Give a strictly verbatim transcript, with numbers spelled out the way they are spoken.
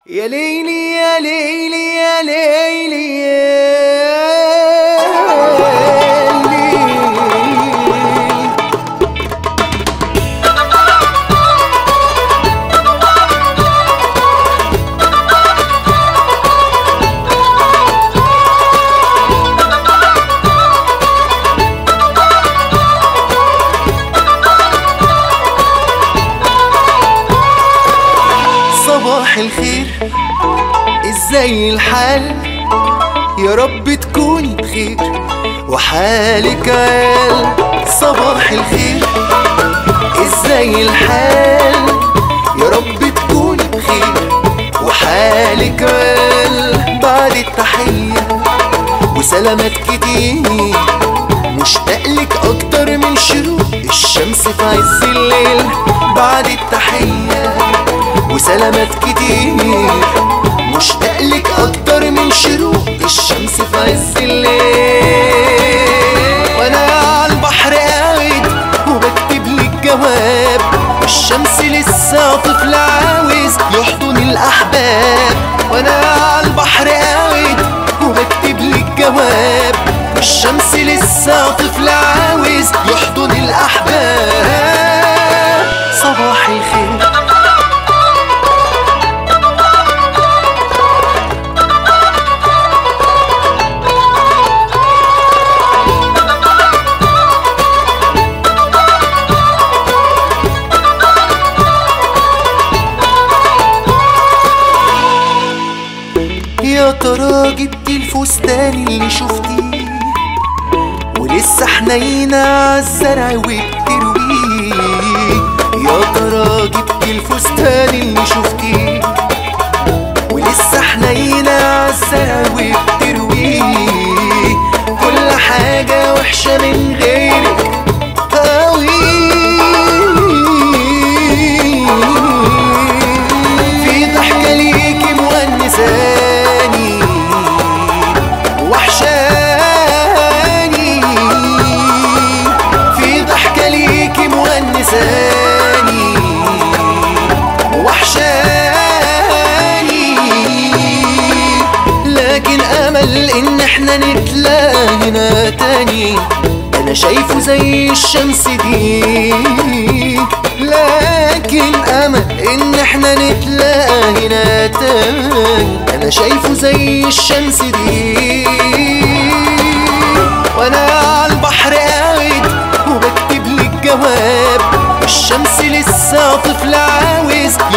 يا ليلي يا ليلي يا ليلي يا ليلي. صباح الخير، ازاي الحال؟ يا رب تكوني بخير وحالك عال. صباح الخير، ازاي الحال؟ يا رب تكوني بخير وحالك عال. بعد التحية وسلامات كتير، مشتاقلك اكتر من شروق الشمس في عز الليل. بعد التحية وسلامات كتير، مشتاقلك اكتر من شروق الشمس في عز الليل. وانا عالبحر قاعد وبكتبلك جواب، الشمس لسه طفل عاوز يحضن الاحباب. وانا عالبحر قاعد وبكتبلك جواب، الشمس لسه طفل عاوز يحضن الاحباب. صباح الخير، يا ترى جبتي الفستان اللي شفتيه ولسه حنينة عالزرع وبترويه؟ يا ترى جبتي الفستان اللي شفتيه ولسه حنينة عالزرع وبترويه؟ كل حاجة وحشة من غيرك قوي، في ضحكة ليكي مونساني وحشاني، في ضحكة ليكي مونساني وحشاني. لكن امل ان احنا نتلاقى هنا تاني، انا شايفه زي الشمس دي. لكن امل ان احنا نتلاقى هنا تاني، انا شايفه زي الشمس دي. وانا عالبحر قاعد وبكتبلك جواب، الشمس لسه طفل عاوز